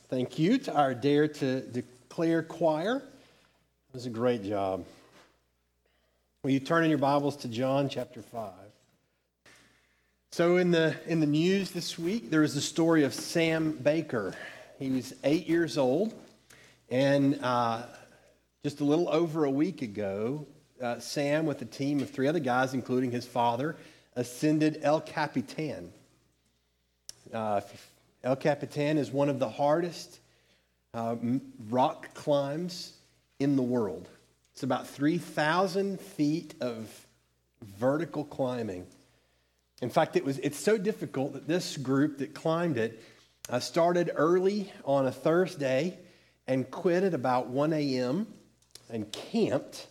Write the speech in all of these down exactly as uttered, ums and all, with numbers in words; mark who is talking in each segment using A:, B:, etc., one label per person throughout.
A: Thank you to our Dare to Declare choir. It was a great job. Will you turn in your Bibles to John chapter five? So in the in the news this week, there was the story of Sam Baker. He was eight years old, and uh, just a little over a week ago, uh, Sam, with a team of three other guys, including his father, ascended El Capitan. Uh, El Capitan is one of the hardest uh, rock climbs in the world. It's about three thousand feet of vertical climbing. In fact, it was it's so difficult that this group that climbed it uh, started early on a Thursday and quit at about one a.m. and camped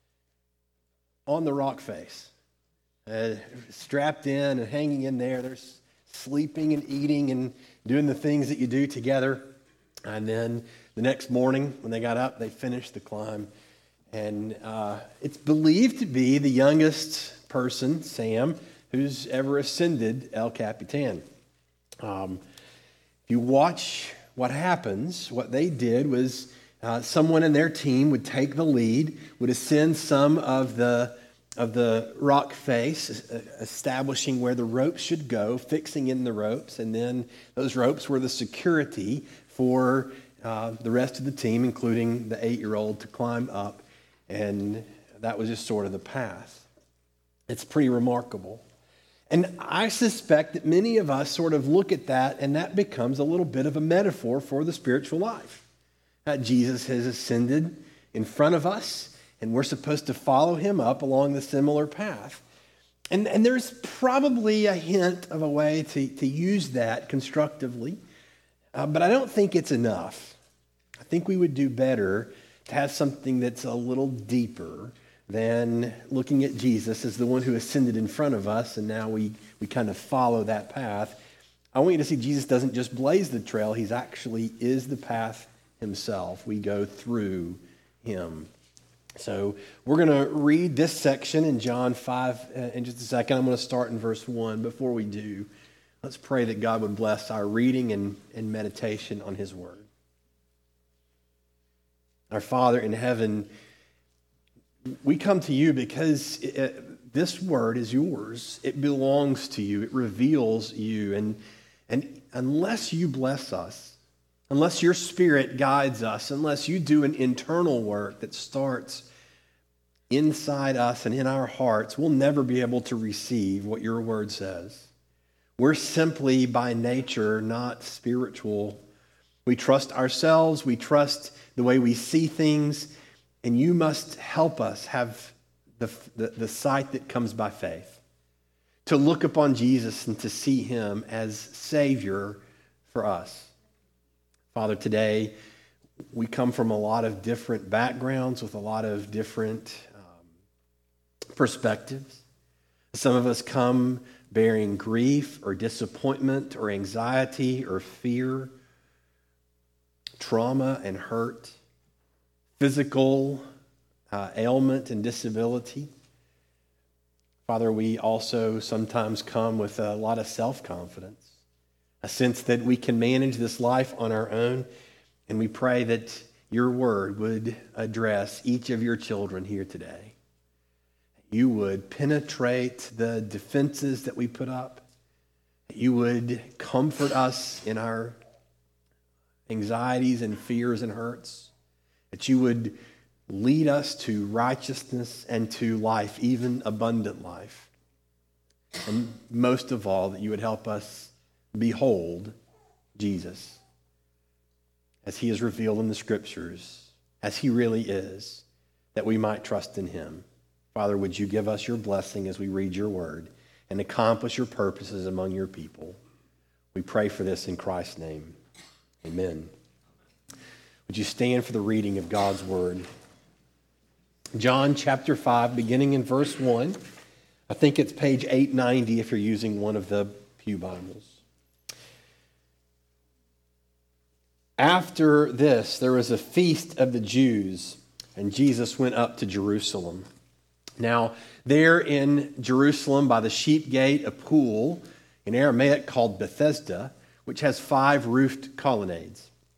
A: on the rock face. Uh, strapped in and hanging in there. They're sleeping and eating and doing the things that you do together. And then the next morning when they got up, they finished the climb. And uh, it's believed to be the youngest person, Sam, who's ever ascended El Capitan. Um, if you watch what happens, what they did was uh, someone in their team would take the lead, would ascend some of the of the rock face, establishing where the ropes should go, fixing in the ropes, and then those ropes were the security for uh, the rest of the team, including the eight-year-old, to climb up, and that was just sort of the path. It's pretty remarkable. And I suspect that many of us sort of look at that, and that becomes a little bit of a metaphor for the spiritual life. Uh, Jesus has ascended in front of us, and we're supposed to follow him up along the similar path. And, and there's probably a hint of a way to, to use that constructively, uh, but I don't think it's enough. I think we would do better to have something that's a little deeper than looking at Jesus as the one who ascended in front of us, and now we, we kind of follow that path. I want you to see Jesus doesn't just blaze the trail, he actually is the path himself. We go through him. So we're going to read this section in John five uh, in just a second. I'm going to start in verse one. Before we do, let's pray that God would bless our reading and, and meditation on his word. Our Father in heaven, we come to you because it, this word is yours. It belongs to you. It reveals you. And, and unless you bless us, unless your Spirit guides us, unless you do an internal work that starts inside us and in our hearts, we'll never be able to receive what your word says. We're simply by nature not spiritual. We trust ourselves. We trust the way we see things. And you must help us have the, the, the sight that comes by faith, to look upon Jesus and to see him as Savior for us. Father, today we come from a lot of different backgrounds with a lot of different um, perspectives. Some of us come bearing grief or disappointment or anxiety or fear, trauma and hurt, physical uh, ailment and disability. Father, we also sometimes come with a lot of self-confidence, a sense that we can manage this life on our own, and we pray that your word would address each of your children here today. You would penetrate the defenses that we put up. You would comfort us in our anxieties and fears and hurts. That you would lead us to righteousness and to life, even abundant life. And most of all, that you would help us behold Jesus as he is revealed in the scriptures, as he really is, that we might trust in him. Father, would you give us your blessing as we read your word and accomplish your purposes among your people? We pray for this in Christ's name. Amen. Would you stand for the reading of God's word? John chapter five, beginning in verse one. I think it's page eight ninety if you're using one of the Pew Bibles. After this, there was a feast of the Jews, and Jesus went up to Jerusalem. Now, there in Jerusalem by the sheep gate, a pool in Aramaic called Bethesda, which has five roofed colonnades.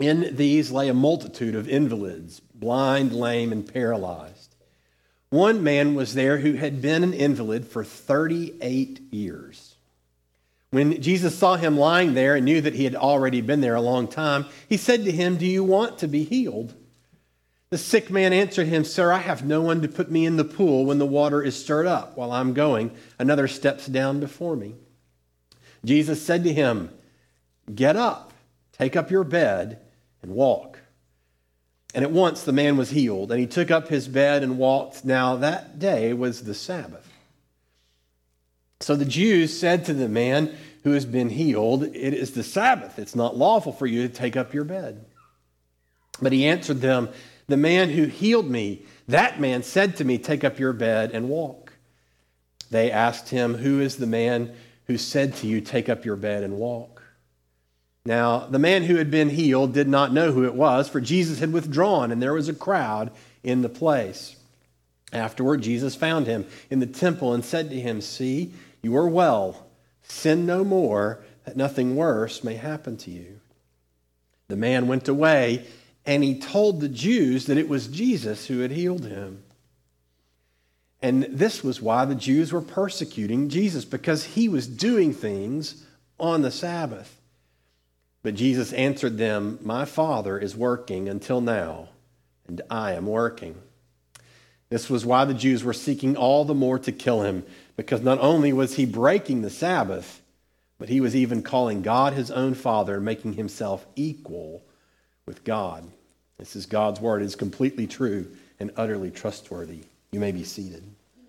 A: In these lay a multitude of invalids, blind, lame, and paralyzed. One man was there who had been an invalid for thirty-eight years. When Jesus saw him lying there and knew that he had already been there a long time, he said to him, "Do you want to be healed?" The sick man answered him, "Sir, I have no one to put me in the pool when the water is stirred up. While I'm going, another steps down before me." Jesus said to him, "Get up, take up your bed, and walk." And at once the man was healed, and he took up his bed and walked. Now that day was the Sabbath. So the Jews said to the man who has been healed, "It is the Sabbath. It's not lawful for you to take up your bed." But he answered them, "The man who healed me, that man said to me, 'Take up your bed and walk.'" They asked him, "Who is the man who said to you, 'Take up your bed and walk'?" Now, the man who had been healed did not know who it was, for Jesus had withdrawn, and there was a crowd in the place. Afterward, Jesus found him in the temple and said to him, "See, you are well. Sin no more, that nothing worse may happen to you." The man went away, and he told the Jews that it was Jesus who had healed him. And this was why the Jews were persecuting Jesus, because he was doing things on the Sabbath. But Jesus answered them, "My Father is working until now, and I am working." This was why the Jews were seeking all the more to kill him, because not only was he breaking the Sabbath, but he was even calling God his own Father and making himself equal with God. This is God's word. It is completely true and utterly trustworthy. You may be seated.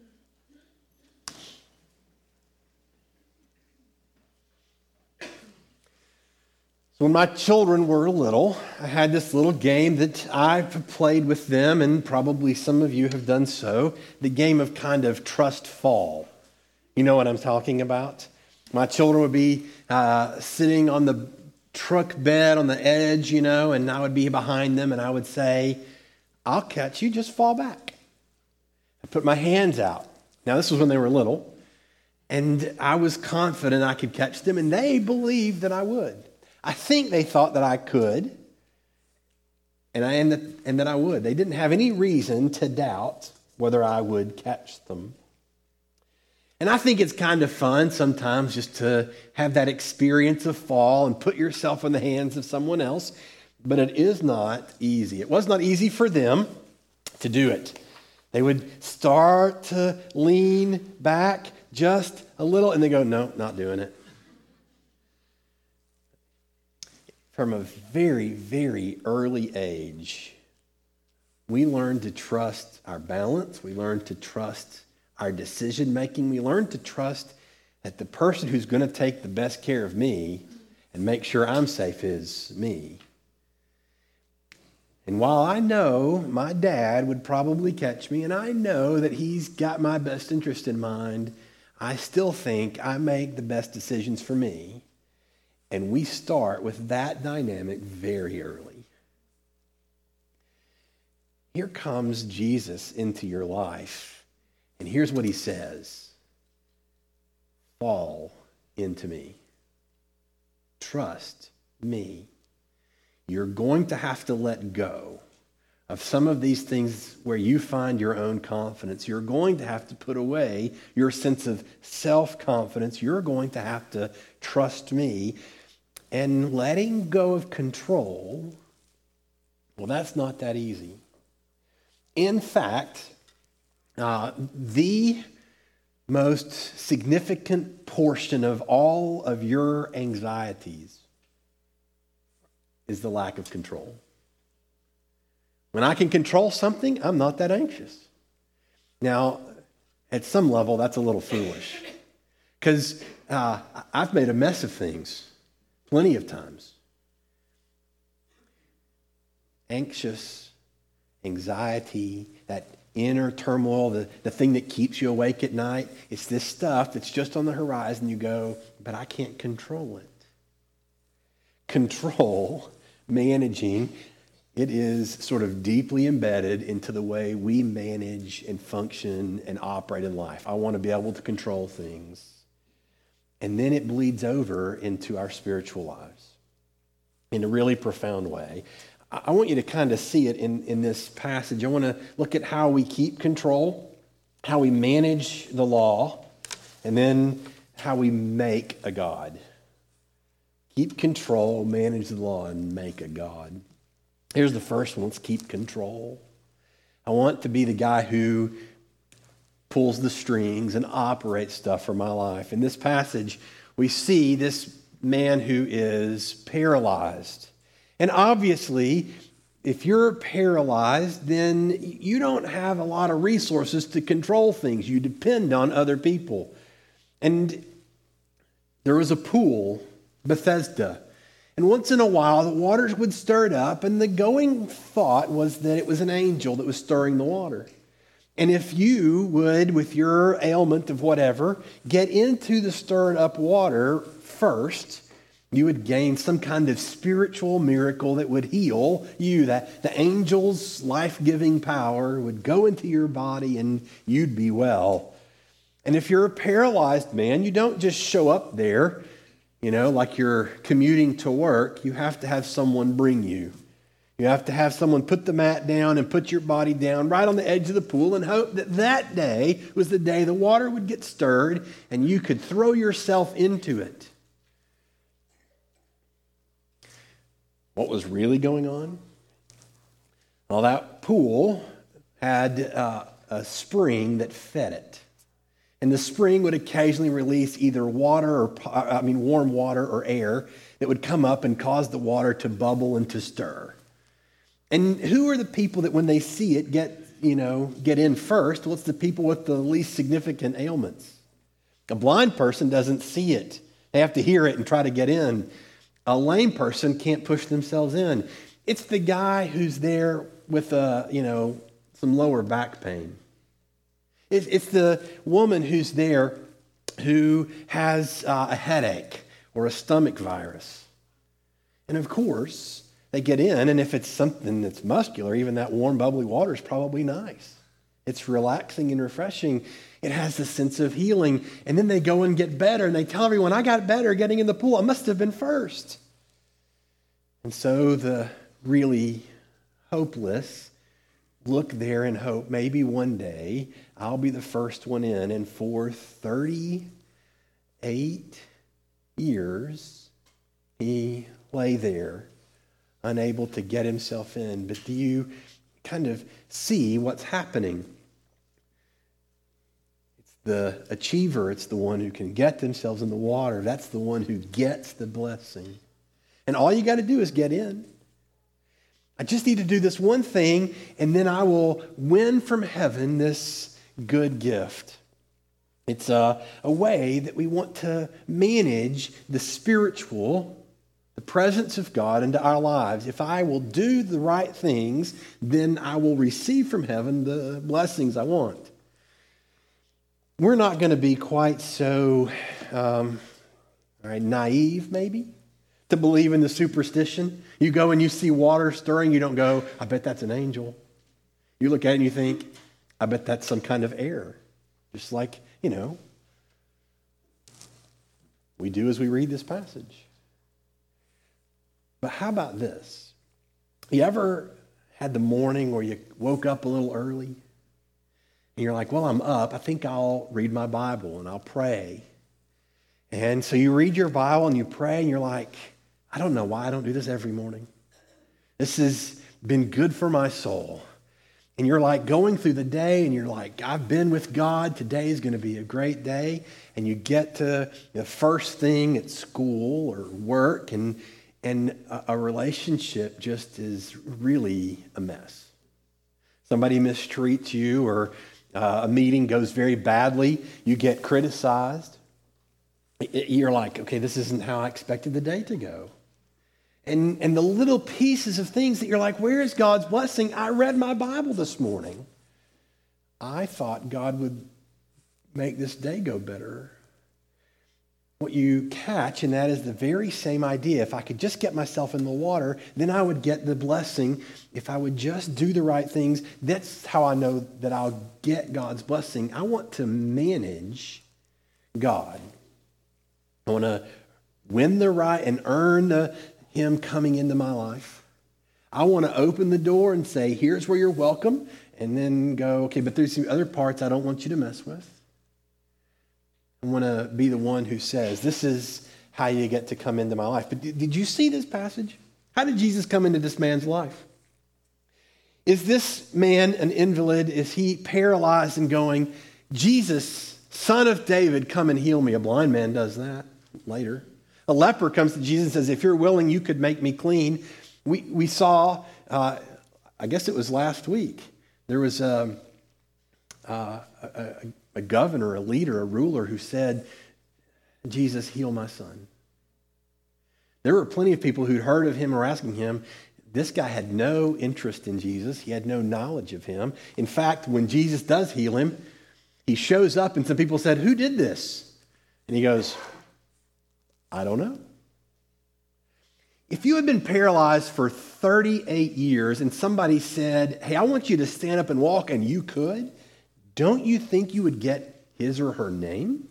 A: So when my children were little, I had this little game that I've played with them, and probably some of you have done so, the game of kind of trust fall. You know what I'm talking about? My children would be uh, sitting on the truck bed on the edge, you know, and I would be behind them, and I would say, "I'll catch you, just fall back." I put my hands out. Now, this was when they were little, and I was confident I could catch them, and they believed that I would. I think they thought that I could, and, I, and, that, and that I would. They didn't have any reason to doubt whether I would catch them. And I think it's kind of fun sometimes just to have that experience of fall and put yourself in the hands of someone else, but it is not easy. It was not easy for them to do it. They would start to lean back just a little, and they go, "No, not doing it." From a very, very early age, we learn to trust our balance. We learn to trust our decision making. We learn to trust that the person who's going to take the best care of me and make sure I'm safe is me. And while I know my dad would probably catch me, and I know that he's got my best interest in mind, I still think I make the best decisions for me. And we start with that dynamic very early. Here comes Jesus into your life, and here's what he says: "Fall into me. Trust me." You're going to have to let go of some of these things where you find your own confidence. You're going to have to put away your sense of self-confidence. You're going to have to trust me. And letting go of control, well, that's not that easy. In fact, uh, the most significant portion of all of your anxieties is the lack of control. When I can control something, I'm not that anxious. Now, at some level, that's a little foolish, because uh, I've made a mess of things plenty of times. Anxious, anxiety, that inner turmoil, the, the thing that keeps you awake at night, it's this stuff that's just on the horizon. You go, but I can't control it. Control, managing, it is sort of deeply embedded into the way we manage and function and operate in life. I want to be able to control things. And then it bleeds over into our spiritual lives. in a really profound way. I want you to kind of see it in, in this passage. I want to look at how we keep control, how we manage the law, and then how we make a God. Keep control, manage the law, and make a God. Here's the first one. Let's keep control. I want to be the guy who pulls the strings and operates stuff for my life. In this passage, we see this man who is paralyzed. And obviously, if you're paralyzed, then you don't have a lot of resources to control things. You depend on other people. And there was a pool, Bethesda. And once in a while, the waters would stir it up, and the going thought was that it was an angel that was stirring the water. And if you would, with your ailment of whatever, get into the stirred up water first, you would gain some kind of spiritual miracle that would heal you. That the angel's life-giving power would go into your body and you'd be well. And if you're a paralyzed man, you don't just show up there, you know, like you're commuting to work. You have to have someone bring you. You have to have someone put the mat down and put your body down right on the edge of the pool and hope that that day was the day the water would get stirred and you could throw yourself into it. What was really going on? Well, that pool had uh, a spring that fed it. And the spring would occasionally release either water or, I mean, warm water or air that would come up and cause the water to bubble and to stir. And who are the people that when they see it get, you know, get in first? Well, it's the people with the least significant ailments. A blind person doesn't see it. They have to hear it and try to get in. A lame person can't push themselves in. It's the guy who's there with, a, you know, some lower back pain. It's, it's the woman who's there who has uh, a headache or a stomach virus. And of course, they get in, and if it's something that's muscular, even that warm, bubbly water is probably nice. It's relaxing and refreshing. It has a sense of healing. And then they go and get better, and they tell everyone, I got better getting in the pool. I must have been first. And so the really hopeless look there and hope maybe one day I'll be the first one in. And for thirty-eight years, he lay there, unable to get himself in. But do you kind of see what's happening? It's the achiever. It's the one who can get themselves in the water. That's the one who gets the blessing. And all you got to do is get in. I just need to do this one thing, and then I will win from heaven this good gift. It's a, a way that we want to manage the spiritual, the presence of God into our lives. If I will do the right things, then I will receive from heaven the blessings I want. We're not going to be quite so um, all right, naive, maybe, to believe in the superstition. You go and you see water stirring, you don't go, I bet that's an angel. You look at it and you think, I bet that's some kind of air. Just like, you know, we do as we read this passage. But how about this? You ever had the morning where you woke up a little early and you're like, well, I'm up. I think I'll read my Bible and I'll pray. And so you read your Bible and you pray and you're like, I don't know why I don't do this every morning. This has been good for my soul. And you're like going through the day and you're like, I've been with God. Today is going to be a great day. And you get to the first thing at school or work and And a, a relationship just is really a mess. Somebody mistreats you or uh, a meeting goes very badly. You get criticized. It, you're like, okay, this isn't how I expected the day to go. And, and the little pieces of things that you're like, where is God's blessing? I read my Bible this morning. I thought God would make this day go better. What you catch, and that is the very same idea. If I could just get myself in the water, then I would get the blessing. If I would just do the right things, that's how I know that I'll get God's blessing. I want to manage God. I want to win the right and earn the him coming into my life. I want to open the door and say, here's where you're welcome, and then go, okay, but there's some other parts I don't want you to mess with. I want to be the one who says, this is how you get to come into my life. But did you see this passage? How did Jesus come into this man's life? Is this man an invalid? Is he paralyzed and going, Jesus, Son of David, come and heal me? A blind man does that later. A leper comes to Jesus and says, if you're willing, you could make me clean. We we saw, uh, I guess it was last week, there was a, a, a, a governor, a leader, a ruler who said, Jesus, heal my son. There were plenty of people who'd heard of him or asking him. This guy had no interest in Jesus. He had no knowledge of him. In fact, when Jesus does heal him, he shows up and some people said, who did this? And he goes, I don't know. If you had been paralyzed for thirty-eight years and somebody said, hey, I want you to stand up and walk, and you could, don't you think you would get his or her name?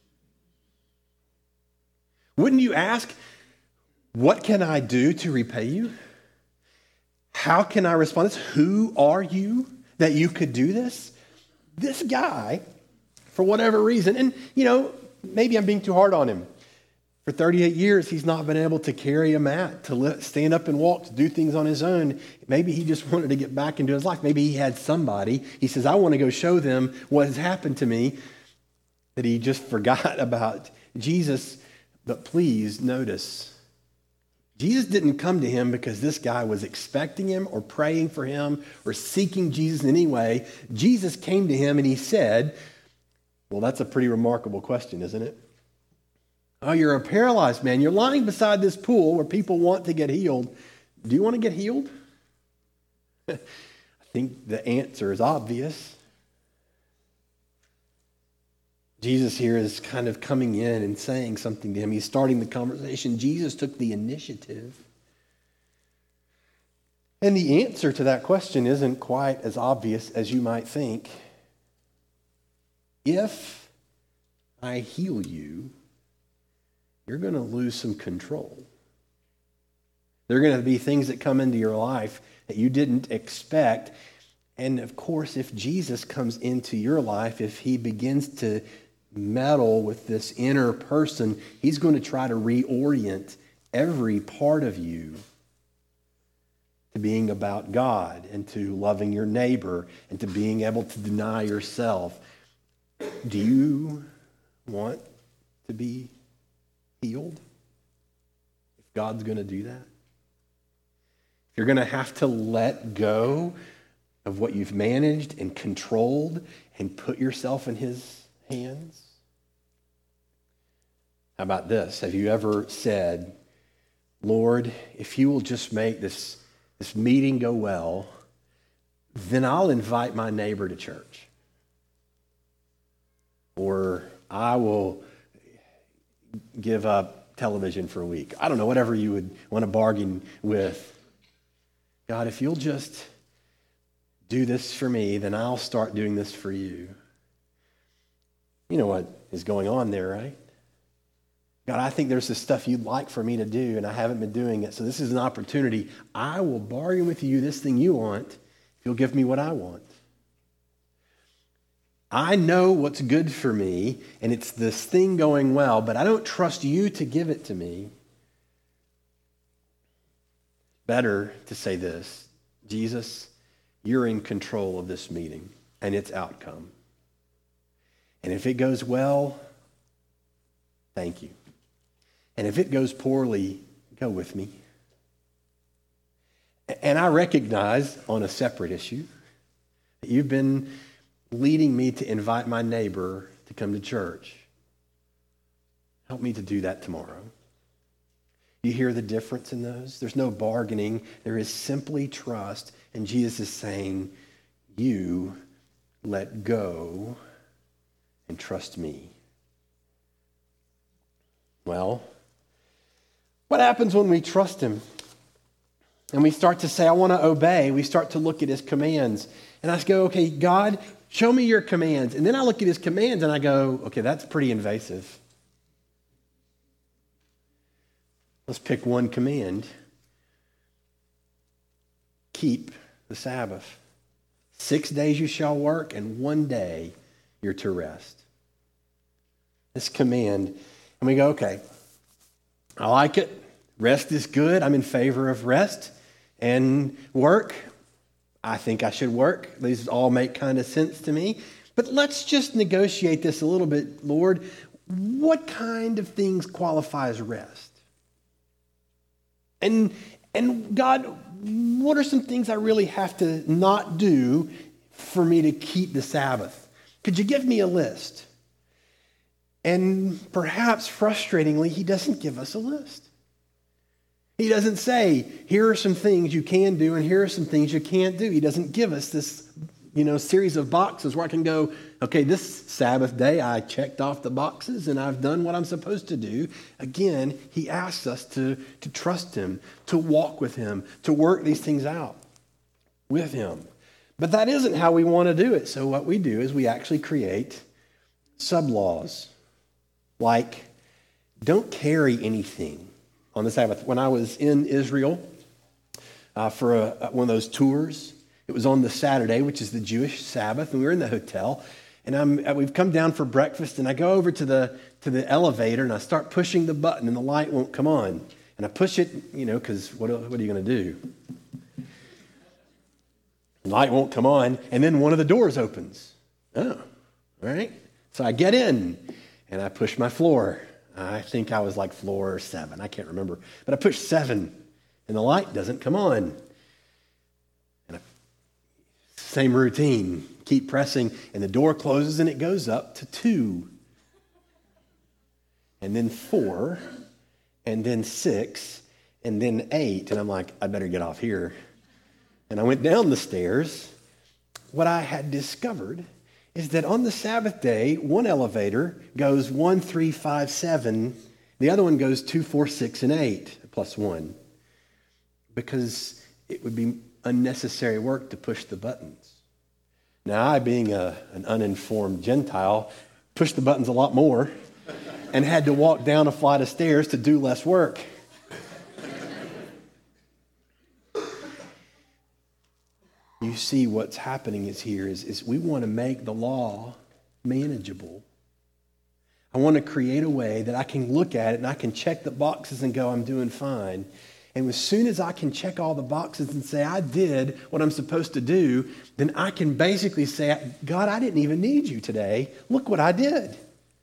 A: Wouldn't you ask, what can I do to repay you? How can I respond to this? Who are you that you could do this? This guy, for whatever reason, and you know, maybe I'm being too hard on him. For thirty-eight years, he's not been able to carry a mat, to let, stand up and walk, to do things on his own. Maybe he just wanted to get back into his life. Maybe he had somebody. He says, I want to go show them what has happened to me, that he just forgot about Jesus. But please notice, Jesus didn't come to him because this guy was expecting him or praying for him or seeking Jesus in any way. Jesus came to him and he said, well, that's a pretty remarkable question, isn't it? Oh, you're a paralyzed man. You're lying beside this pool where people want to get healed. Do you want to get healed? I think the answer is obvious. Jesus here is kind of coming in and saying something to him. He's starting the conversation. Jesus took the initiative. And the answer to that question isn't quite as obvious as you might think. If I heal you, you're going to lose some control. There are going to be things that come into your life that you didn't expect. And of course, if Jesus comes into your life, if he begins to meddle with this inner person, he's going to try to reorient every part of you to being about God and to loving your neighbor and to being able to deny yourself. Do you want to be healed? If God's going to do that? If you're going to have to let go of what you've managed and controlled and put yourself in his hands? How about this? Have you ever said, Lord, if you will just make this, this meeting go well, then I'll invite my neighbor to church. Or I will give up television for a week. I don't know, whatever you would want to bargain with. God, if you'll just do this for me, then I'll start doing this for you. You know what is going on there, right? God, I think there's this stuff you'd like for me to do, and I haven't been doing it. So this is an opportunity. I will bargain with you this thing you want if you'll give me what I want. I know what's good for me, and it's this thing going well, but I don't trust you to give it to me. Better to say this, Jesus, you're in control of this meeting and its outcome. And if it goes well, thank you. And if it goes poorly, go with me. And I recognize on a separate issue that you've been leading me to invite my neighbor to come to church. Help me to do that tomorrow. You hear the difference in those? There's no bargaining. There is simply trust. And Jesus is saying, you let go and trust me. Well, what happens when we trust him? And we start to say, I want to obey. We start to look at his commands. And I go, okay, God, show me your commands. And then I look at his commands and I go, okay, that's pretty invasive. Let's pick one command. Keep the Sabbath. Six days you shall work, and one day you're to rest. This command, and we go, okay, I like it. Rest is good. I'm in favor of rest. And work, I think I should work. These all make kind of sense to me. But let's just negotiate this a little bit, Lord. What kind of things qualify as rest? And, and God, what are some things I really have to not do for me to keep the Sabbath? Could you give me a list? And perhaps frustratingly, he doesn't give us a list. He doesn't say, here are some things you can do and here are some things you can't do. He doesn't give us this, you know, series of boxes where I can go, okay, this Sabbath day I checked off the boxes and I've done what I'm supposed to do. Again, he asks us to, to trust him, to walk with him, to work these things out with him. But that isn't how we want to do it. So what we do is we actually create sub-laws, like don't carry anything on the Sabbath. When I was in Israel uh, for a, one of those tours, it was on the Saturday, which is the Jewish Sabbath, and we were in the hotel, and I'm, we've come down for breakfast, and I go over to the to the elevator, and I start pushing the button, and the light won't come on. And I push it, you know, because what, what are you going to do? The light won't come on, and then one of the doors opens. Oh, all right. So I get in, and I push my floor. I think I was like floor seven. I can't remember. But I push seven, and the light doesn't come on. And I, same routine. Keep pressing, and the door closes, and it goes up to two. And then four, and then six, and then eight. And I'm like, I better get off here. And I went down the stairs. What I had discovered is that on the Sabbath day, one elevator goes one, three, five, seven. The other one goes two, four, six, and eight, plus one. Because it would be unnecessary work to push the buttons. Now, I, being a, an uninformed Gentile, pushed the buttons a lot more and had to walk down a flight of stairs to do less work. You see what's happening is here is, is we want to make the law manageable. I want to create a way that I can look at it and I can check the boxes and go, I'm doing fine. And as soon as I can check all the boxes and say, I did what I'm supposed to do, then I can basically say, God, I didn't even need you today. Look what I did.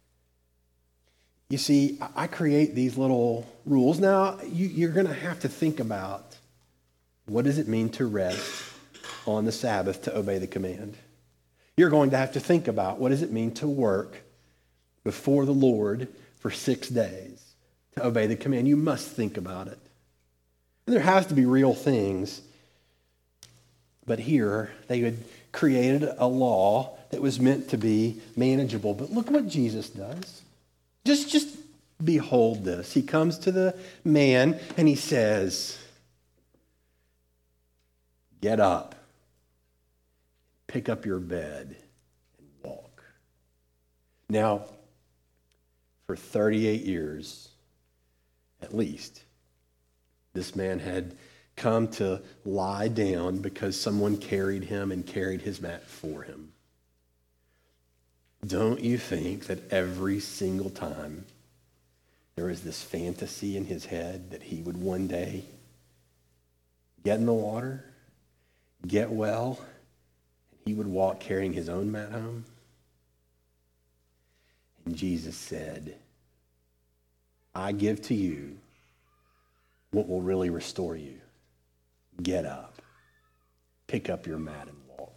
A: You see, I create these little rules. Now, you, you're going to have to think about, what does it mean to rest on the Sabbath to obey the command? You're going to have to think about, what does it mean to work before the Lord for six days to obey the command? You must think about it. And there has to be real things. But here, they had created a law that was meant to be manageable. But look what Jesus does. Just, just behold this. He comes to the man and he says, get up, pick up your bed, and walk. Now, for thirty-eight years, at least, this man had come to lie down because someone carried him and carried his mat for him. Don't you think that every single time there was this fantasy in his head that he would one day get in the water, get well, and he would walk carrying his own mat home? And Jesus said, I give to you what will really restore you. Get up, pick up your mat and walk.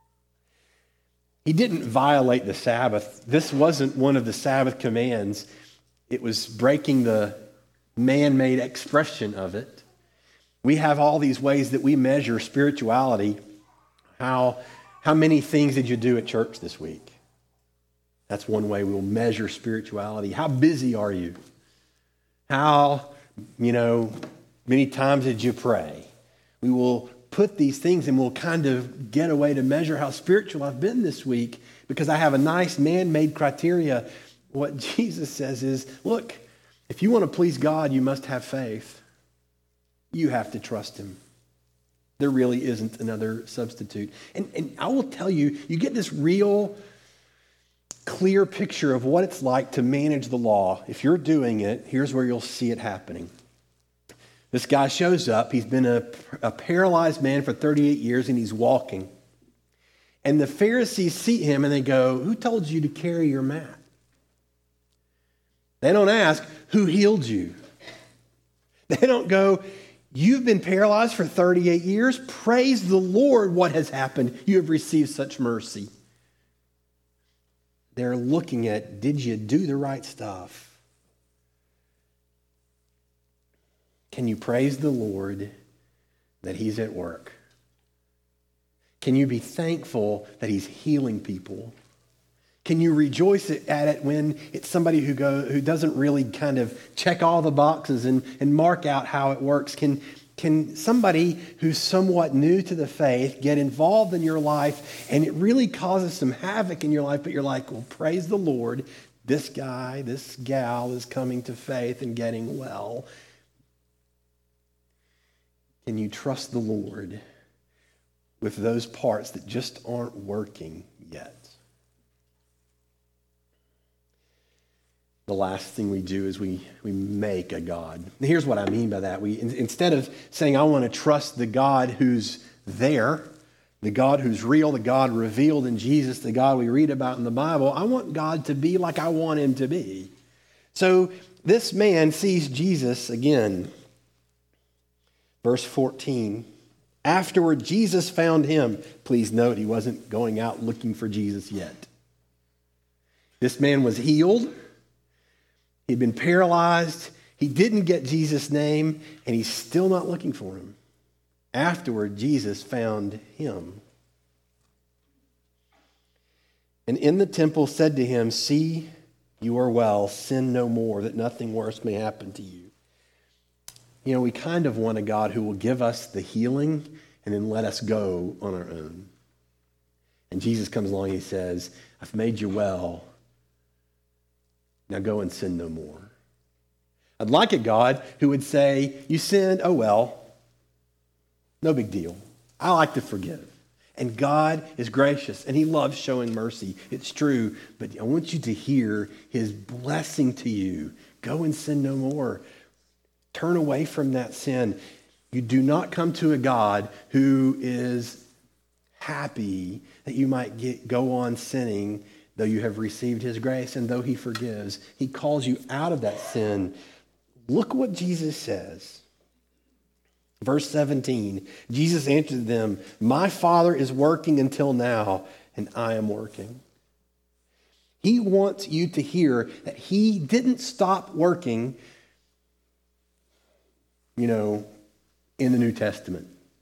A: He didn't violate the Sabbath. This wasn't one of the Sabbath commands. It was breaking the man-made expression of it. We have all these ways that we measure spirituality. How, how many things did you do at church this week? That's one way we'll measure spirituality. How busy are you? How, you know, many times did you pray? We will put these things and we'll kind of get a way to measure how spiritual I've been this week because I have a nice man-made criteria. What Jesus says is, look, If you want to please God, you must have faith. You have to trust him. There really isn't another substitute. And, and I will tell you, you get this real clear picture of what it's like to manage the law. If you're doing it, here's where you'll see it happening. This guy shows up. He's been a, a paralyzed man for thirty-eight years, and he's walking. And the Pharisees see him, and they go, who told you to carry your mat? They don't ask, who healed you? They don't go, you've been paralyzed for thirty-eight years. Praise the Lord, what has happened? You have received such mercy. They're looking at, did you do the right stuff? Can you praise the Lord that he's at work? Can you be thankful that he's healing people? Can you rejoice at it when it's somebody who go who doesn't really kind of check all the boxes and, and mark out how it works? Can, can somebody who's somewhat new to the faith get involved in your life and it really causes some havoc in your life, but you're like, well, praise the Lord, this guy, this gal is coming to faith and getting well. Can you trust the Lord with those parts that just aren't working yet? The last thing we do is we, we make a God. And here's what I mean by that. We instead of saying, I want to trust the God who's there, the God who's real, the God revealed in Jesus, the God we read about in the Bible, I want God to be like I want him to be. So this man sees Jesus again. Verse fourteen. Afterward, Jesus found him. Please note, he wasn't going out looking for Jesus yet. This man was healed. He'd been paralyzed. He didn't get Jesus' name, and he's still not looking for him. Afterward, Jesus found him. And in the temple said to him, see, you are well. Sin no more, that nothing worse may happen to you. You know, we kind of want a God who will give us the healing and then let us go on our own. And Jesus comes along and he says, I've made you well. Now go and sin no more. I'd like a God who would say, you sinned, oh well, no big deal. I like to forgive. And God is gracious and he loves showing mercy. It's true, but I want you to hear his blessing to you. Go and sin no more. Turn away from that sin. You do not come to a God who is happy that you might get, go on sinning, though you have received his grace and though he forgives. He calls you out of that sin. Look what Jesus says. Verse seventeen, Jesus answered them, my Father is working until now, and I am working. He wants you to hear that he didn't stop working, you know, in the New Testament.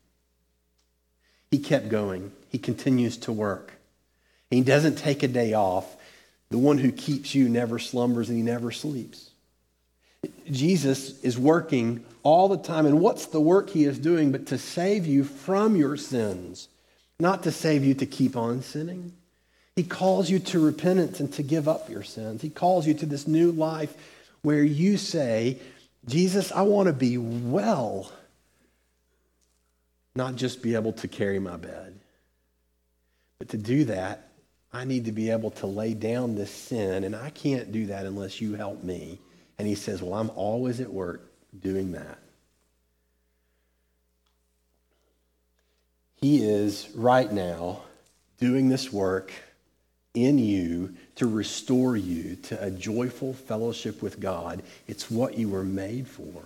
A: He kept going. He continues to work. He doesn't take a day off. The one who keeps you never slumbers and he never sleeps. Jesus is working all the time. And what's the work he is doing but to save you from your sins, not to save you to keep on sinning. He calls you to repentance and to give up your sins. He calls you to this new life where you say, Jesus, I want to be well, not just be able to carry my bed. But to do that, I need to be able to lay down this sin, and I can't do that unless you help me. And he says, well, I'm always at work doing that. He is right now doing this work in you to restore you to a joyful fellowship with God. It's what you were made for.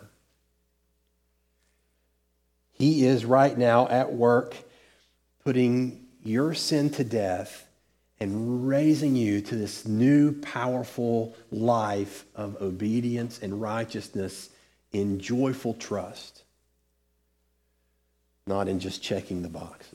A: He is right now at work putting your sin to death and raising you to this new powerful life of obedience and righteousness in joyful trust, not in just checking the boxes.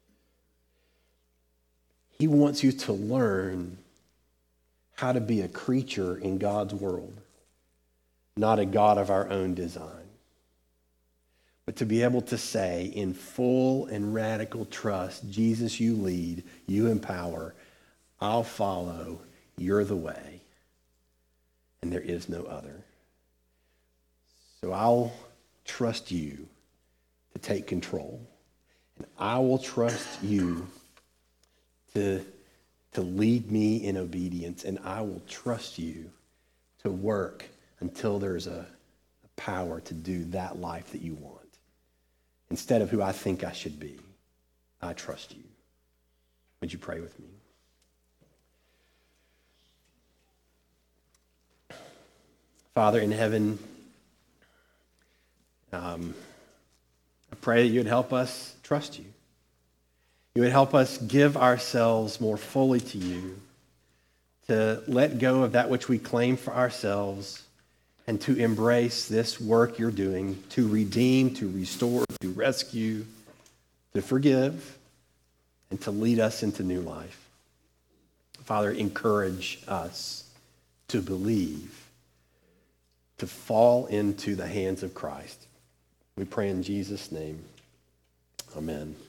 A: He wants you to learn how to be a creature in God's world, not a God of our own design, but to be able to say in full and radical trust, Jesus, you lead, you empower, I'll follow, you're the way, and there is no other. So I'll trust you to take control. And I will trust you to, to lead me in obedience. And I will trust you to work until there's a, a power to do that life that you want. Instead of who I think I should be, I trust you. Would you pray with me? Father in heaven, um, I pray that you would help us trust you. You would help us give ourselves more fully to you, to let go of that which we claim for ourselves, and to embrace this work you're doing to redeem, to restore, to rescue, to forgive, and to lead us into new life. Father, encourage us to believe, to fall into the hands of Christ. We pray in Jesus' name. Amen.